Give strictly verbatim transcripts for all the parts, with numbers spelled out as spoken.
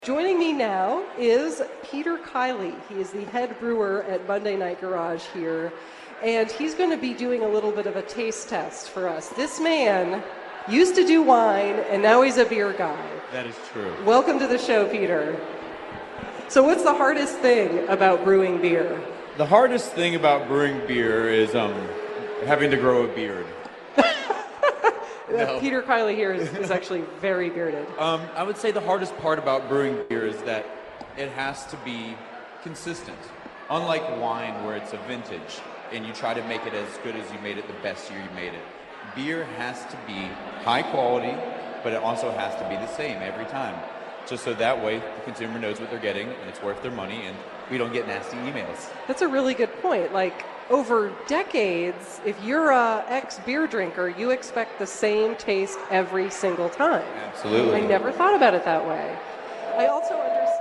Joining me now is Peter Kiley. He is the head brewer at Monday Night Garage here, and he's going to be doing a little bit of a taste test for us. This man used to do wine, and now he's a beer guy. That is true. Welcome to the show, Peter. So what's the hardest thing about brewing beer? The hardest thing about brewing beer is um, having to grow a beard. No. Peter Kiley here is, is actually very bearded. Um, I would say the hardest part about brewing beer is that it has to be consistent. Unlike wine, where it's a vintage, and you try to make it as good as you made it the best year you made it. Beer has to be high quality, but it also has to be the same every time. Just so that way the consumer knows what they're getting, and it's worth their money, and we don't get nasty emails. That's a really good point. Like, over decades, if you're a ex-beer drinker, you expect the same taste every single time. Absolutely. I never thought about it that way. I also,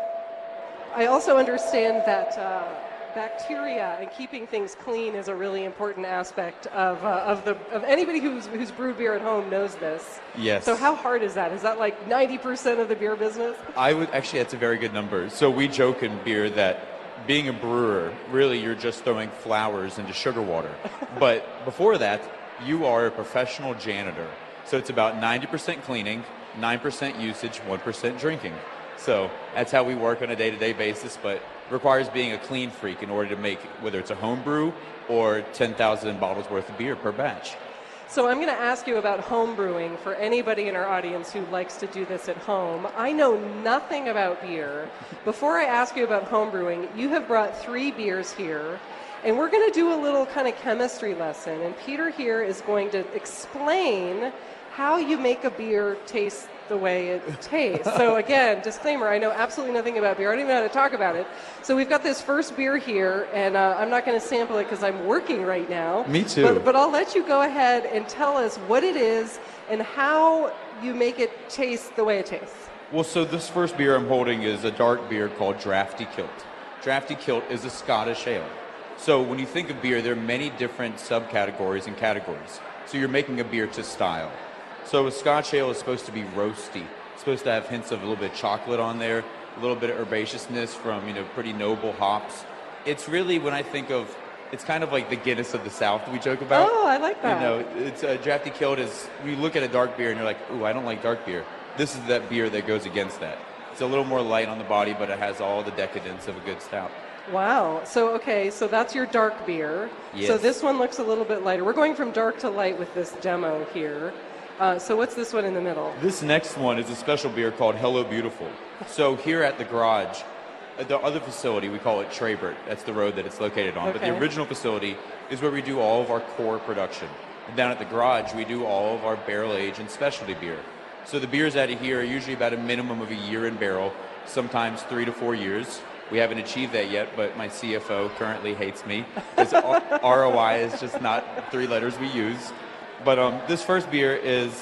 under- I also understand that uh, bacteria and keeping things clean is a really important aspect of uh, of the of anybody who's who's brewed beer at home knows this. Yes. So how hard is that? Is that like ninety percent of the beer business? I would actually, that's a very good number. So we joke in beer that being a brewer, really you're just throwing flowers into sugar water. But before that, you are a professional janitor. So it's about ninety percent cleaning, nine percent usage, one percent drinking. So that's how we work on a day-to-day basis, but it requires being a clean freak in order to make, whether it's a home brew or ten thousand bottles worth of beer per batch. So I'm going to ask you about home brewing for anybody in our audience who likes to do this at home. I know nothing about beer. Before I ask you about home brewing, you have brought three beers here, and we're going to do a little kind of chemistry lesson. And Peter here is going to explain how you make a beer taste the way it tastes. So again, disclaimer, I know absolutely nothing about beer. I don't even know how to talk about it. So we've got this first beer here, and uh, I'm not going to sample it because I'm working right now. Me too. But, but I'll let you go ahead and tell us what it is and how you make it taste the way it tastes. Well, so this first beer I'm holding is a dark beer called Drafty Kilt. Drafty Kilt is a Scottish ale. So when you think of beer, there are many different subcategories and categories. So you're making a beer to style. So a Scotch ale is supposed to be roasty. It's supposed to have hints of a little bit of chocolate on there, a little bit of herbaceousness from, you know, pretty noble hops. It's really, when I think of, it's kind of like the Guinness of the South we joke about. Oh, I like that. You know, it's a Drafty Kilt is, you look at a dark beer and you're like, ooh, I don't like dark beer. This is that beer that goes against that. It's a little more light on the body, but it has all the decadence of a good stout. Wow. So, okay, so that's your dark beer. Yes. So this one looks a little bit lighter. We're going from dark to light with this demo here. Uh, so what's this one in the middle? This next one is a special beer called Hello Beautiful. So here at the garage, at the other facility, we call it Traybert. That's the road that it's located on. Okay. But the original facility is where we do all of our core production. And down at the garage, we do all of our barrel age and specialty beer. So the beers out of here are usually about a minimum of a year in barrel, sometimes three to four years. We haven't achieved that yet, but my C F O currently hates me because R O I is just not three letters we use. But um, this first beer is,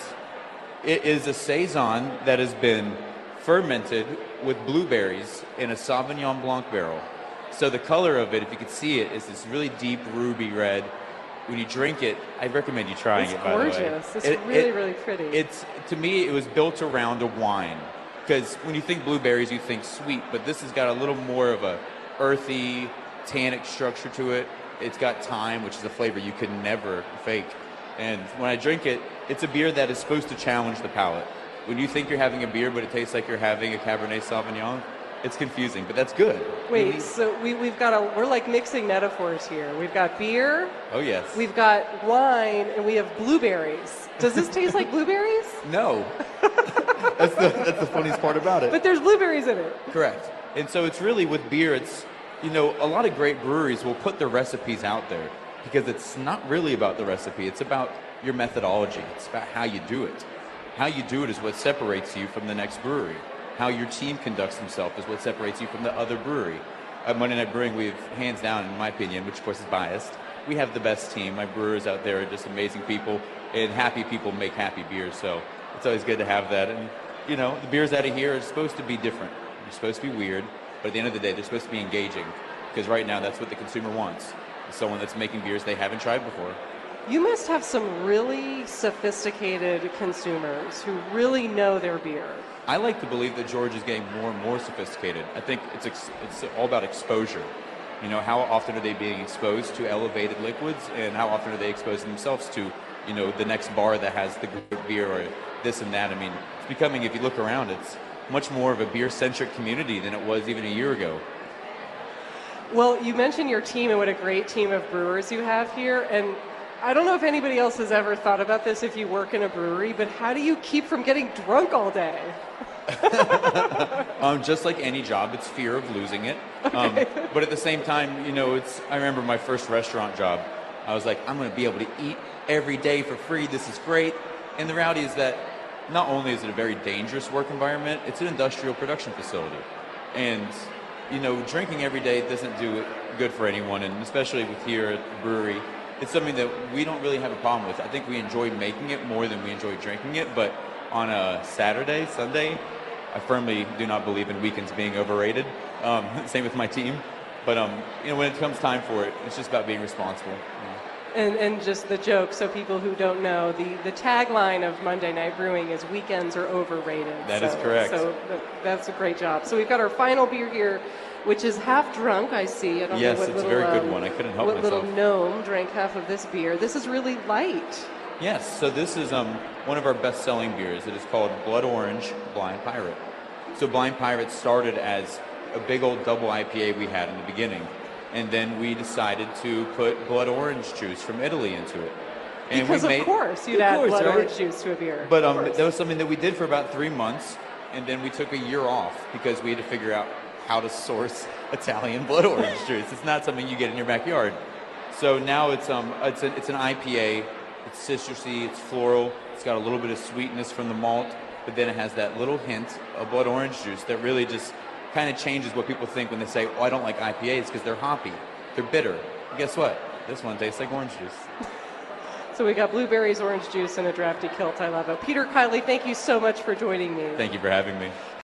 it is a Saison that has been fermented with blueberries in a Sauvignon Blanc barrel. So the color of it, if you could see it, is this really deep ruby red. When you drink it, I recommend you trying it's it, by the way. It's gorgeous. It's it, really, it, really pretty. It's, to me, it was built around a wine. Because when you think blueberries, you think sweet, but this has got a little more of a earthy, tannic structure to it. It's got thyme, which is a flavor you could never fake. And when I drink it, it's a beer that is supposed to challenge the palate. When you think you're having a beer, but it tastes like you're having a Cabernet Sauvignon, it's confusing, but that's good. Wait, Mhm. so we, we've got a, we're like mixing metaphors here. We've got beer, Oh, yes. we've got wine, and we have blueberries. Does this taste like blueberries? No. that's, the, that's the funniest part about it. But there's blueberries in it. Correct. And so it's really, with beer, it's, you know, a lot of great breweries will put their recipes out there because it's not really about the recipe. It's about your methodology. It's about how you do it. How you do it is what separates you from the next brewery. How your team conducts themselves is what separates you from the other brewery. At Monday Night Brewing, we've, hands down, in my opinion, which of course is biased, we have the best team. My brewers out there are just amazing people, and happy people make happy beers, so it's always good to have that. And, you know, the beers out of here are supposed to be different. They're supposed to be weird, but at the end of the day, they're supposed to be engaging, because right now that's what the consumer wants. Someone that's making beers they haven't tried before. You must have some really sophisticated consumers who really know their beer. I like to believe that George is getting more and more sophisticated. I think it's ex- it's all about exposure. You know, how often are they being exposed to elevated liquids, and how often are they exposing themselves to, you know, the next bar that has the great beer or this and that. I mean, it's becoming, if you look around, it's much more of a beer-centric community than it was even a year ago. Well, you mentioned your team and what a great team of brewers you have here, and I don't know if anybody else has ever thought about this if you work in a brewery, but how do you keep from getting drunk all day? um, just like any job, it's fear of losing it. Okay. Um, but at the same time, you know, it's. I remember my first restaurant job. I was like, I'm going to be able to eat every day for free. This is great. And the reality is that not only is it a very dangerous work environment, it's an industrial production facility. And, you know, drinking every day doesn't do good for anyone, and especially with here at the brewery, it's something that we don't really have a problem with. I think we enjoy making it more than we enjoy drinking it, but on a Saturday, Sunday, I firmly do not believe in weekends being overrated. Um, same with my team. But um, you know, when it comes time for it, it's just about being responsible. You know. And, and just the joke, so people who don't know, the, the tagline of Monday Night Brewing is weekends are overrated. That so, is correct. So that, that's a great job. So we've got our final beer here, which is half drunk, I see. I don't yes, know what it's little, a very good um, one. I couldn't help what myself. little gnome drank half of this beer. This is really light. Yes, so this is um, one of our best-selling beers. It is called Blood Orange Blind Pirate. So Blind Pirate started as a big old double I P A we had in the beginning. And then we decided to put blood orange juice from Italy into it. And Because we of made, course you'd of add course, blood right? orange juice to a beer. But Of um, course. that was something that we did for about three months, and then we took a year off because we had to figure out how to source Italian blood orange juice. It's not something you get in your backyard. So now it's um it's an it's an I P A. It's citrusy. It's floral. It's got a little bit of sweetness from the malt, but then it has that little hint of blood orange juice that really just kind of changes what people think when they say, "Oh, I don't like I P As because they're hoppy, they're bitter." And guess what? This one tastes like orange juice. So we got blueberries, orange juice, and a drafty kilt. I love it. Peter Kiley, thank you so much for joining me. Thank you for having me.